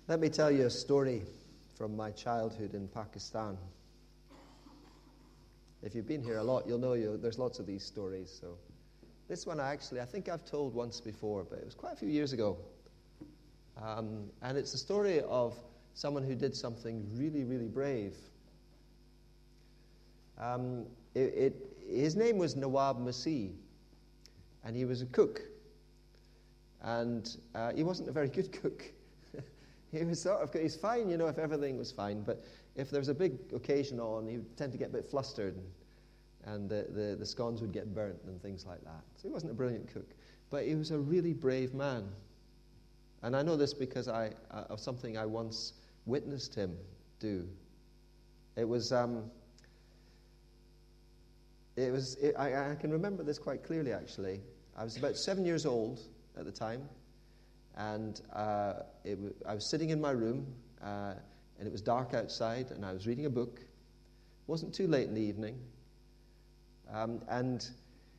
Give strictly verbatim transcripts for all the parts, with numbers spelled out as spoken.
Let me tell you a story from my childhood in Pakistan. If you've been here a lot, you'll know you, there's lots of these stories. So this one, I actually, I think I've told once before, but it was quite a few years ago. Um, and it's a story of someone who did something really, really brave. Um, it, it, his name was Nawab Masih, and he was a cook. And uh, he wasn't a very good cook. He was sort of, he's fine, you know, if everything was fine, but if there's a big occasion on, he would tend to get a bit flustered, and, and the, the, the scones would get burnt and things like that. So he wasn't a brilliant cook, but he was a really brave man. And I know this because I uh, of something I once witnessed him do. It was, um, it was. It, I, I can remember this quite clearly, actually. I was about seven years old at the time. And uh, it w- I was sitting in my room, uh, and it was dark outside, and I was reading a book. It wasn't too late in the evening. Um, and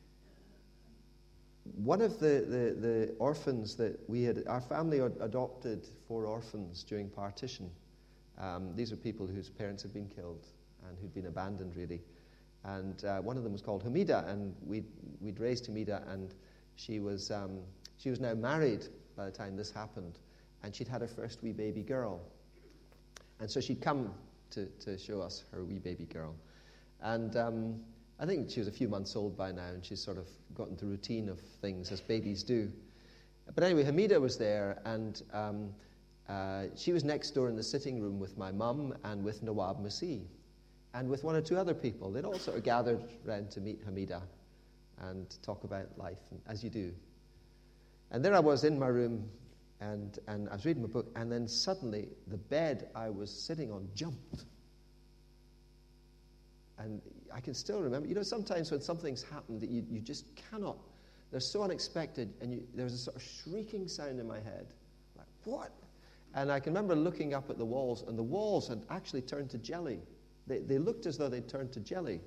one of the, the, the orphans that we had, our family had adopted four orphans during partition. Um, these are people whose parents had been killed and who'd been abandoned, really. And uh, one of them was called Hamida, and we'd, we'd raised Hamida, and she was um, she was now married by the time this happened, and she'd had her first wee baby girl. And so she'd come to, to show us her wee baby girl. And um, I think she was a few months old by now, and she's sort of gotten the routine of things as babies do. But anyway, Hamida was there, and um, uh, she was next door in the sitting room with my mum and with Nawab Masih, and with one or two other people. They'd all sort of gathered round to meet Hamida and talk about life, and, as you do. And there I was in my room, and, and I was reading my book, and then suddenly the bed I was sitting on jumped. And I can still remember, you know, sometimes when something's happened that you, you just cannot, they're so unexpected, and you, there was a sort of shrieking sound in my head. Like, what? And I can remember looking up at the walls, and the walls had actually turned to jelly. They, they looked as though they'd turned to jelly.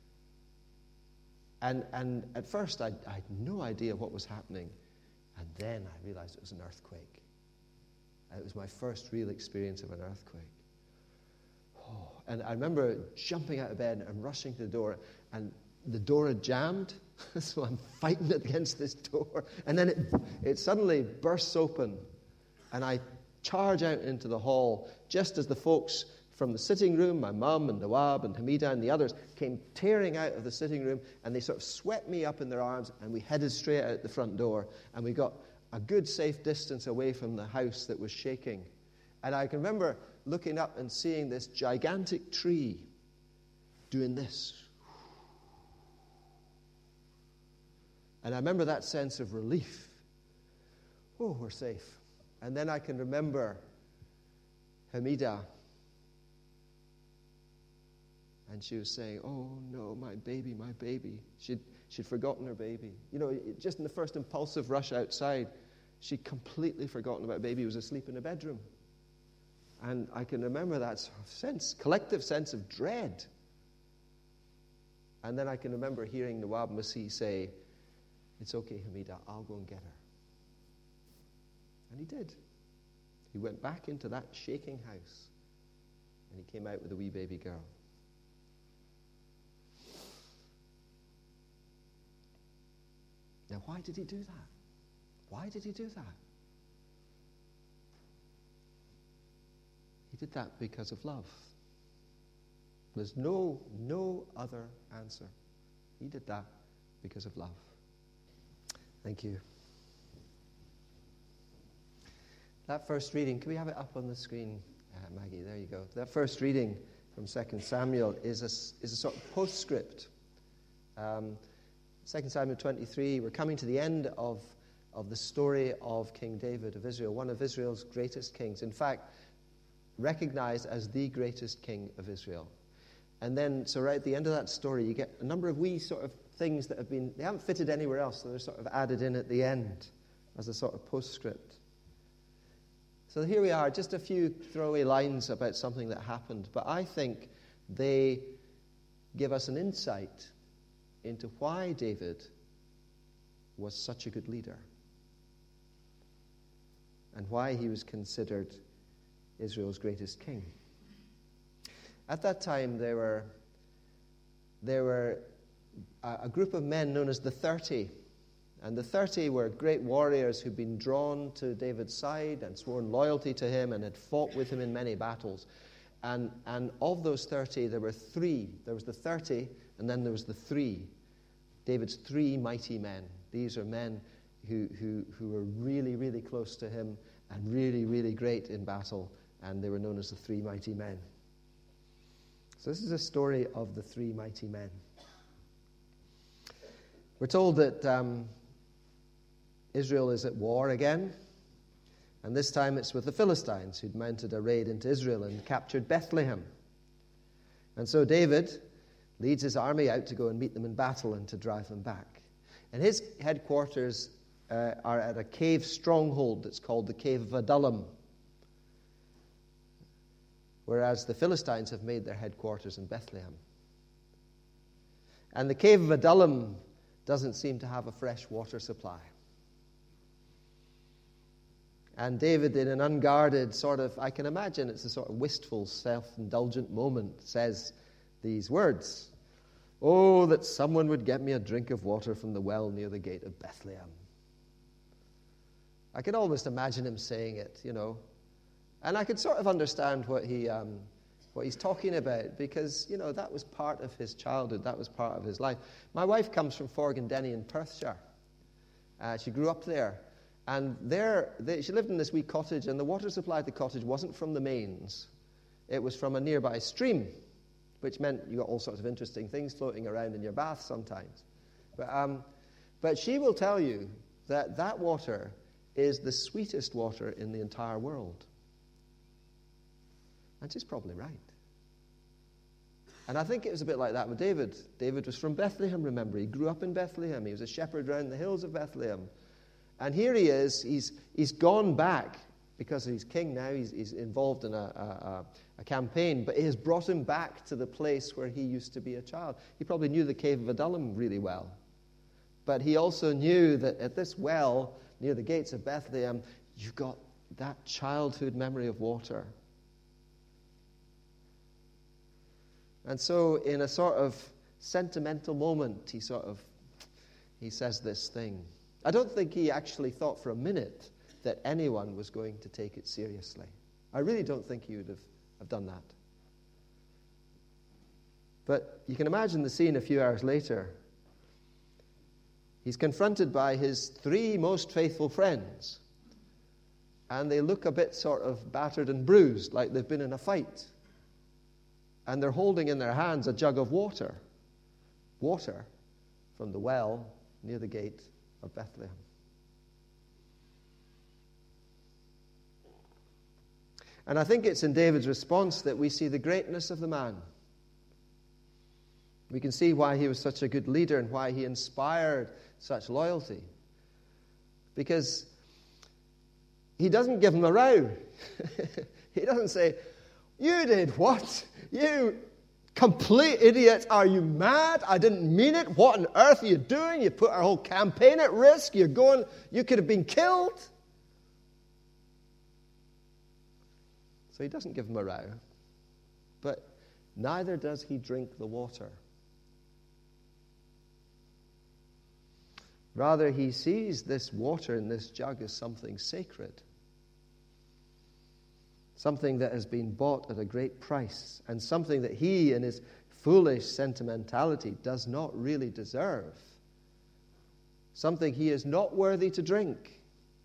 And, and at first, I, I had no idea what was happening. And then I realized it was an earthquake. It was my first real experience of an earthquake. Oh, and I remember jumping out of bed and rushing to the door, and the door had jammed, so I'm fighting against this door. And then it, it suddenly bursts open, and I charge out into the hall just as the folks from the sitting room, my mum and Nawab and Hamida and the others, came tearing out of the sitting room, and they sort of swept me up in their arms, and we headed straight out the front door, and we got a good safe distance away from the house that was shaking. And I can remember looking up and seeing this gigantic tree doing this. And I remember that sense of relief. Oh, we're safe. And then I can remember Hamida. And she was saying, oh, no, my baby, my baby. She'd, she'd forgotten her baby. You know, just in the first impulsive rush outside, she'd completely forgotten about baby who was asleep in a bedroom. And I can remember that sort of sense, collective sense of dread. And then I can remember hearing Nawab Masih say, it's okay, Hamida, I'll go and get her. And he did. He went back into that shaking house, and he came out with a wee baby girl. Now, why did he do that? Why did he do that? He did that because of love. There's no, no other answer. He did that because of love. Thank you. That first reading, can we have it up on the screen, uh, Maggie? There you go. That first reading from Second Samuel is a, is a sort of postscript. Um, Second Samuel twenty-three, we're coming to the end of, of the story of King David of Israel, one of Israel's greatest kings. In fact, recognized as the greatest king of Israel. And then, so right at the end of that story, you get a number of wee sort of things that have been, they haven't fitted anywhere else, so they're sort of added in at the end as a sort of postscript. So here we are, just a few throwaway lines about something that happened, but I think they give us an insight into why David was such a good leader and why he was considered Israel's greatest king. At that time, there were, there were a, a group of men known as the Thirty. And the Thirty were great warriors who'd been drawn to David's side and sworn loyalty to him and had fought with him in many battles. And, and of those thirty, there were three. There was the thirty, and then there was the three. David's three mighty men. These are men who, who, who were really, really close to him and really, really great in battle. And they were known as the three mighty men. So this is a story of the three mighty men. We're told that um, Israel is at war again. And this time it's with the Philistines, who'd mounted a raid into Israel and captured Bethlehem. And so David leads his army out to go and meet them in battle and to drive them back. And his headquarters uh, are at a cave stronghold that's called the Cave of Adullam, whereas the Philistines have made their headquarters in Bethlehem. And the Cave of Adullam doesn't seem to have a fresh water supply. And David, in an unguarded sort of, I can imagine it's a sort of wistful, self-indulgent moment, says these words, "Oh, that someone would get me a drink of water from the well near the gate of Bethlehem." I can almost imagine him saying it, you know. And I could sort of understand what he, um, what he's talking about, because, you know, that was part of his childhood. That was part of his life. My wife comes from Forgandenny in Perthshire. Uh, she grew up there. And there, they, she lived in this wee cottage, and the water supply of the cottage wasn't from the mains. It was from a nearby stream, which meant you got all sorts of interesting things floating around in your bath sometimes. But, um, but she will tell you that that water is the sweetest water in the entire world. And she's probably right. And I think it was a bit like that with David. David was from Bethlehem, remember. He grew up in Bethlehem. He was a shepherd around the hills of Bethlehem. And here he is. He's, he's gone back because he's king now. He's, he's involved in a, a, a campaign. But it has brought him back to the place where he used to be a child. He probably knew the Cave of Adullam really well. But he also knew that at this well near the gates of Bethlehem, you've got that childhood memory of water. And so in a sort of sentimental moment, he sort of, he says this thing. I don't think he actually thought for a minute that anyone was going to take it seriously. I really don't think he would have, have done that. But you can imagine the scene a few hours later. He's confronted by his three most faithful friends. And they look a bit sort of battered and bruised, like they've been in a fight. And they're holding in their hands a jug of water. Water from the well near the gate of Bethlehem. And I think it's in David's response that we see the greatness of the man. We can see why he was such a good leader and why he inspired such loyalty. Because he doesn't give him a row. He doesn't say, "You did what? You complete idiot. Are you mad? I didn't mean it. What on earth are you doing? You put our whole campaign at risk. You're going, you could have been killed." So he doesn't give him a row. But neither does he drink the water. Rather, he sees this water in this jug as something sacred. Something that has been bought at a great price, and something that he, in his foolish sentimentality, does not really deserve. Something he is not worthy to drink.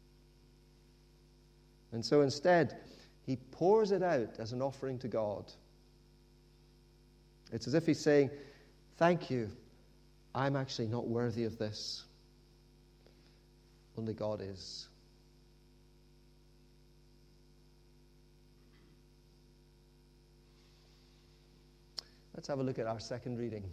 And so instead, he pours it out as an offering to God. It's as if he's saying, "Thank you, I'm actually not worthy of this. Only God is." Let's have a look at our second reading.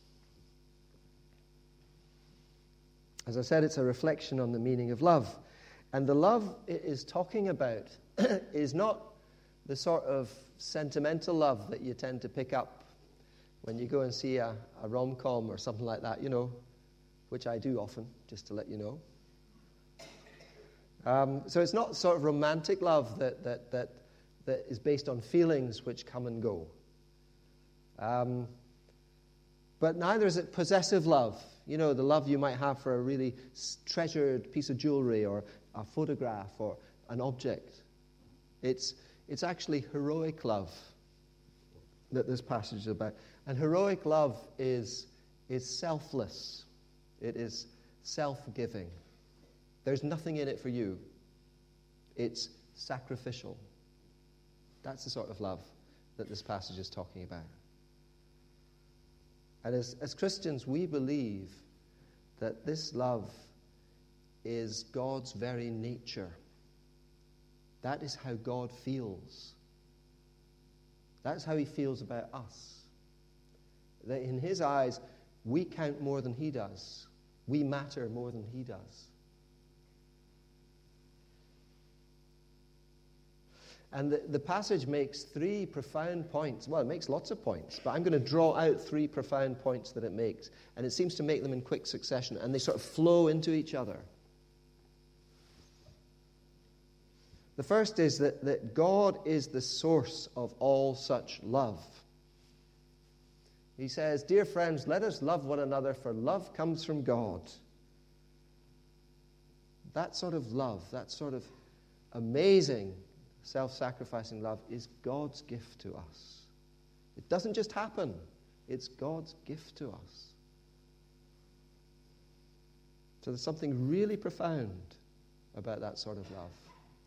As I said, it's a reflection on the meaning of love. And the love it is talking about is not the sort of sentimental love that you tend to pick up when you go and see a, a rom-com or something like that, you know, which I do often, just to let you know. Um, so it's not sort of romantic love that, that, that that is based on feelings which come and go. Um, but neither is it possessive love. You know, the love you might have for a really treasured piece of jewelry or a photograph or an object. It's, it's actually heroic love that this passage is about. And heroic love is, is selfless. It is self-giving. There's nothing in it for you. It's sacrificial. That's the sort of love that this passage is talking about. And as, as Christians, we believe that this love is God's very nature. That is how God feels. That's how he feels about us. That in his eyes, we count more than he does. We matter more than he does. And the, the passage makes three profound points. Well, it makes lots of points, but I'm going to draw out three profound points that it makes. And it seems to make them in quick succession, and they sort of flow into each other. The first is that, that God is the source of all such love. He says, "Dear friends, let us love one another, for love comes from God." That sort of love, that sort of amazing, self-sacrificing love is God's gift to us. It doesn't just happen. It's God's gift to us. So there's something really profound about that sort of love.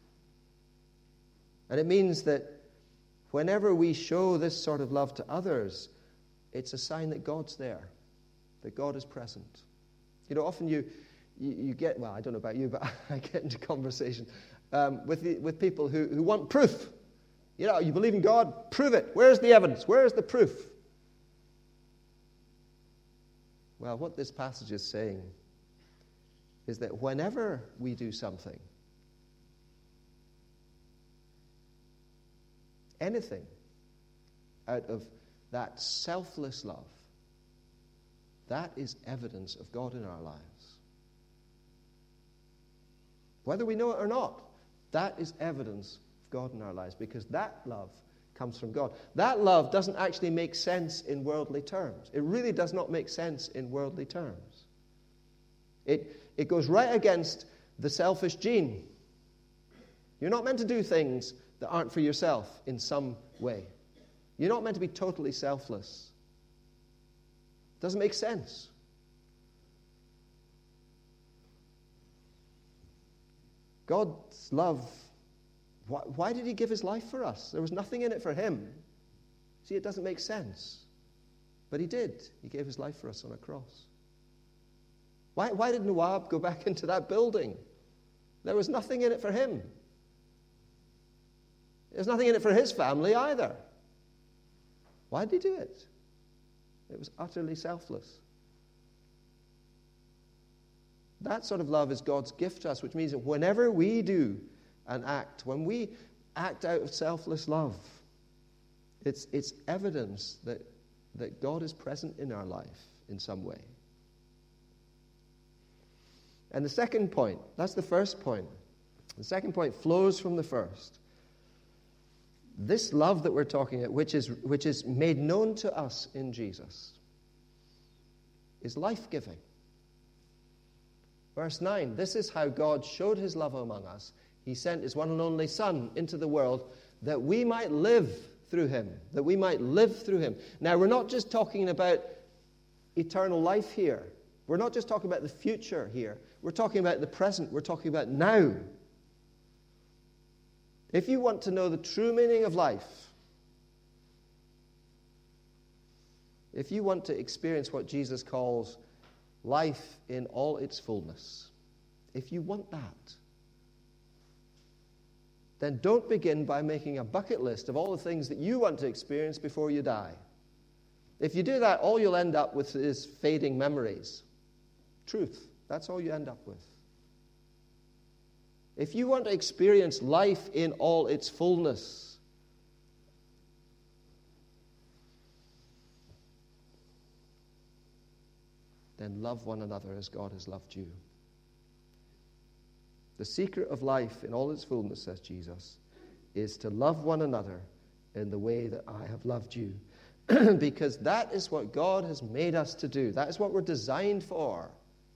And it means that whenever we show this sort of love to others, it's a sign that God's there, that God is present. You know, often you, you, you get, well, I don't know about you, but I get into conversation um, with, the, with people who, who want proof. You know, you believe in God? Prove it. Where's the evidence? Where's the proof? Well, what this passage is saying is that whenever we do something, anything out of that selfless love, that is evidence of God in our lives. Whether we know it or not, that is evidence of God in our lives, because that love comes from God. That love doesn't actually make sense in worldly terms. It really does not make sense in worldly terms. It, it goes right against the selfish gene. You're not meant to do things that aren't for yourself in some way. You're not meant to be totally selfless. It doesn't make sense. God's love, why, why did he give his life for us? There was nothing in it for him. See, it doesn't make sense. But he did. He gave his life for us on a cross. Why, why did Nawab go back into that building? There was nothing in it for him. There's nothing in it for his family either. Why did he do it? It was utterly selfless. That sort of love is God's gift to us, which means that whenever we do an act, when we act out of selfless love, it's, it's evidence that, that God is present in our life in some way. And the second point, that's the first point. The second point flows from the first. This love that we're talking about, which is, which is made known to us in Jesus, is life-giving. Verse nine, this is how God showed his love among us. He sent his one and only Son into the world that we might live through him, that we might live through him. Now, we're not just talking about eternal life here. We're not just talking about the future here. We're talking about the present. We're talking about now. If you want to know the true meaning of life, if you want to experience what Jesus calls life in all its fullness, if you want that, then don't begin by making a bucket list of all the things that you want to experience before you die. If you do that, all you'll end up with is fading memories. Truth. That's all you end up with. If you want to experience life in all its fullness, then love one another as God has loved you. The secret of life in all its fullness, says Jesus, is to love one another in the way that I have loved you. Because that is what God has made us to do. That is what we're designed for.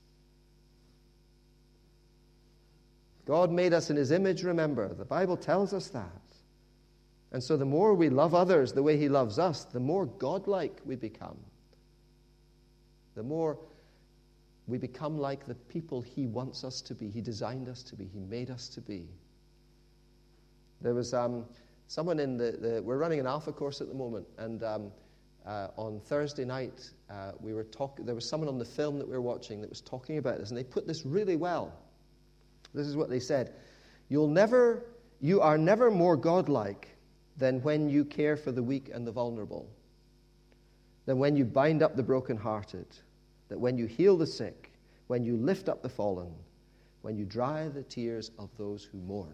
God made us in his image, remember. The Bible tells us that. And so the more we love others the way he loves us, the more godlike we become. The more we become like the people he wants us to be. He designed us to be. He made us to be. There was um, someone in the, the... We're running an Alpha course at the moment, and um, uh, on Thursday night, uh, we were talking. There was someone on the film that we were watching that was talking about this, and they put this really well. This is what they said. You'll never... You are never more godlike than when you care for the weak and the vulnerable, than when you bind up the brokenhearted, that when you heal the sick, when you lift up the fallen, when you dry the tears of those who mourn.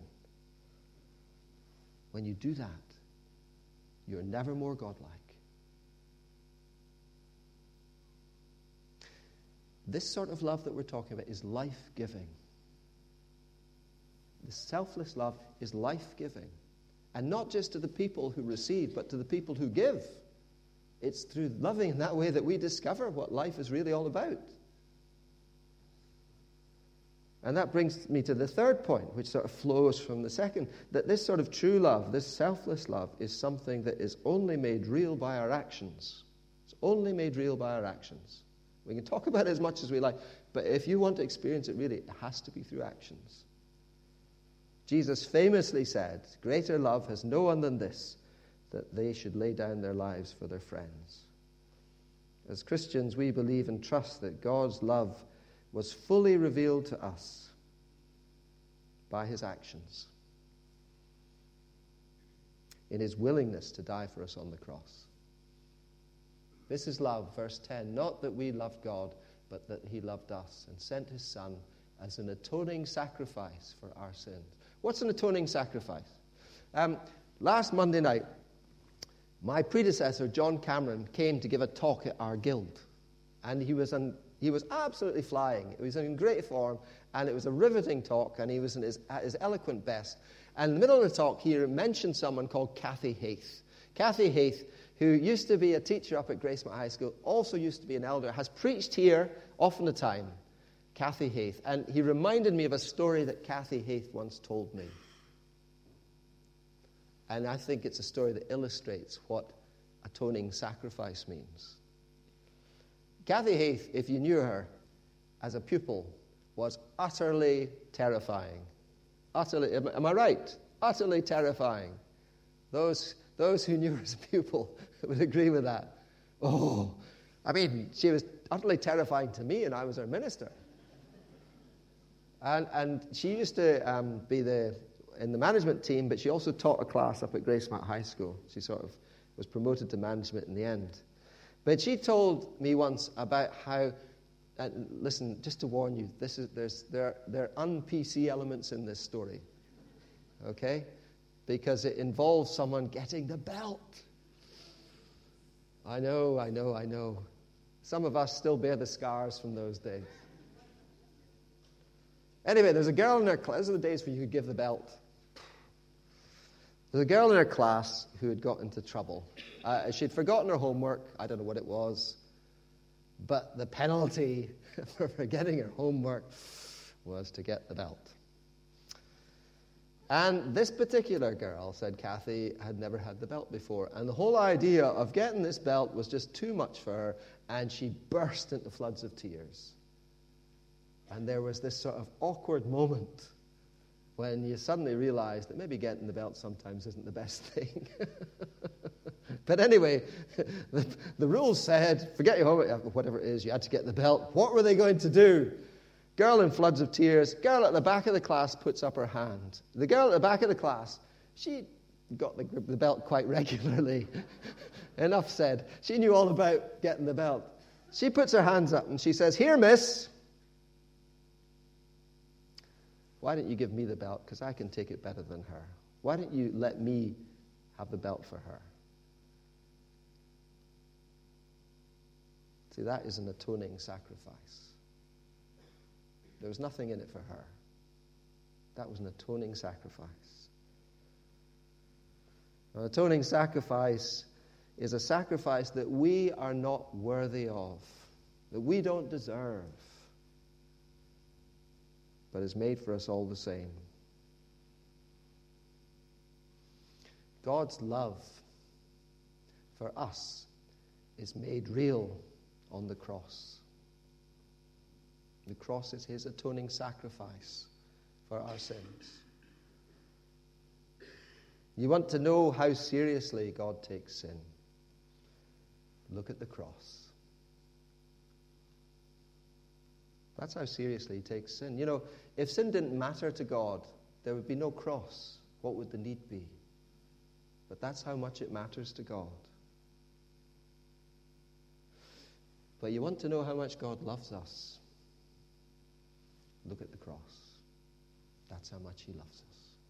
When you do that, you're never more godlike. This sort of love that we're talking about is life-giving. The selfless love is life-giving. And not just to the people who receive, but to the people who give. It's through loving in that way that we discover what life is really all about. And that brings me to the third point, which sort of flows from the second, that this sort of true love, this selfless love, is something that is only made real by our actions. It's only made real by our actions. We can talk about it as much as we like, but if you want to experience it really, it has to be through actions. Jesus famously said, greater love has no one than this, that they should lay down their lives for their friends. As Christians, we believe and trust that God's love was fully revealed to us by his actions, in his willingness to die for us on the cross. This is love, verse ten, not that we loved God, but that he loved us and sent his Son as an atoning sacrifice for our sins. What's an atoning sacrifice? Um, last Monday night, my predecessor, John Cameron, came to give a talk at our guild. And he was on, he was absolutely flying. He was in great form, and it was a riveting talk, and he was in his, at his eloquent best. And in the middle of the talk, he mentioned someone called Kathy Haith. Kathy Haith, who used to be a teacher up at Gracemont High School, also used to be an elder, has preached here often a time. Kathy Haith. And he reminded me of a story that Kathy Haith once told me. And I think it's a story that illustrates what atoning sacrifice means. Kathy Haith, if you knew her as a pupil, was utterly terrifying. Utterly, am, am I right? Utterly terrifying. Those, those who knew her as a pupil would agree with that. Oh, I mean, she was utterly terrifying to me, and I was her minister. And, and she used to um, be the in the management team, but she also taught a class up at Gracemont High School. She sort of was promoted to management in the end. But she told me once about how, and listen, just to warn you, this is there's there there are un-P C elements in this story, okay? Because it involves someone getting the belt. I know, I know, I know. Some of us still bear the scars from those days. Anyway, there's a girl in her class. Those are the days when you could give the belt. There's a girl in her class who had got into trouble. Uh, she'd forgotten her homework. I don't know what it was. But the penalty for forgetting her homework was to get the belt. And this particular girl, said Kathy, had never had the belt before. And the whole idea of getting this belt was just too much for her. And she burst into floods of tears. And there was this sort of awkward moment when you suddenly realize that maybe getting the belt sometimes isn't the best thing. But anyway, the, the rules said, forget your homework, whatever it is, you had to get the belt. What were they going to do? Girl in floods of tears. Girl at the back of the class puts up her hand. The girl at the back of the class, she got the, the belt quite regularly. Enough said. She knew all about getting the belt. She puts her hands up and she says, "Here, miss. Why don't you give me the belt? Because I can take it better than her. Why don't you let me have the belt for her?" See, that is an atoning sacrifice. There was nothing in it for her. That was an atoning sacrifice. An atoning sacrifice is a sacrifice that we are not worthy of, that we don't deserve, but is made for us all the same. God's love for us is made real on the cross. The cross is his atoning sacrifice for our sins. You want to know how seriously God takes sin? Look at the cross. That's how seriously he takes sin. You know, if sin didn't matter to God, there would be no cross. What would the need be? But that's how much it matters to God. But you want to know how much God loves us? Look at the cross. That's how much he loves us.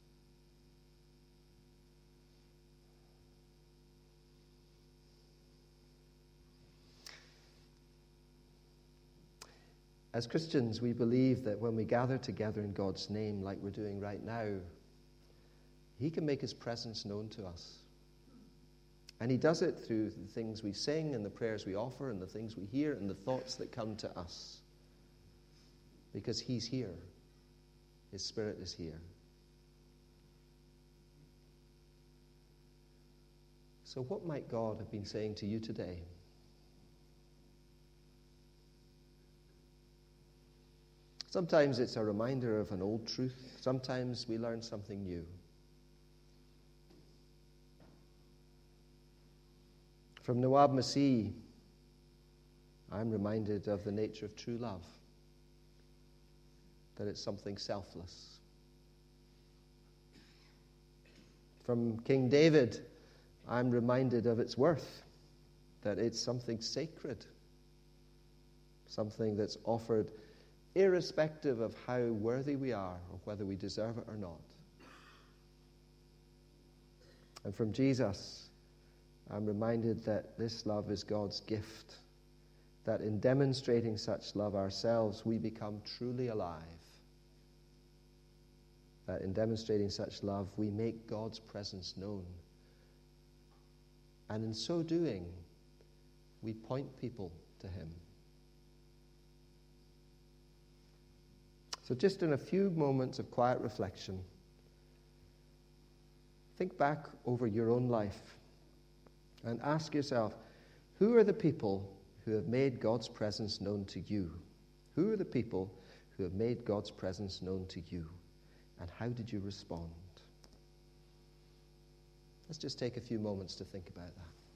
As Christians, we believe that when we gather together in God's name, like we're doing right now, he can make his presence known to us. And he does it through the things we sing and the prayers we offer and the things we hear and the thoughts that come to us. Because he's here. His Spirit is here. So what might God have been saying to you today? Sometimes it's a reminder of an old truth. Sometimes we learn something new. From Nawab Masih, I'm reminded of the nature of true love. That it's something selfless. From King David, I'm reminded of its worth. That it's something sacred. Something that's offered irrespective of how worthy we are or whether we deserve it or not. And from Jesus, I'm reminded that this love is God's gift, that in demonstrating such love ourselves, we become truly alive. That in demonstrating such love, we make God's presence known. And in so doing, we point people to him. So just in a few moments of quiet reflection, think back over your own life and ask yourself, who are the people who have made God's presence known to you? Who are the people who have made God's presence known to you? And how did you respond? Let's just take a few moments to think about that.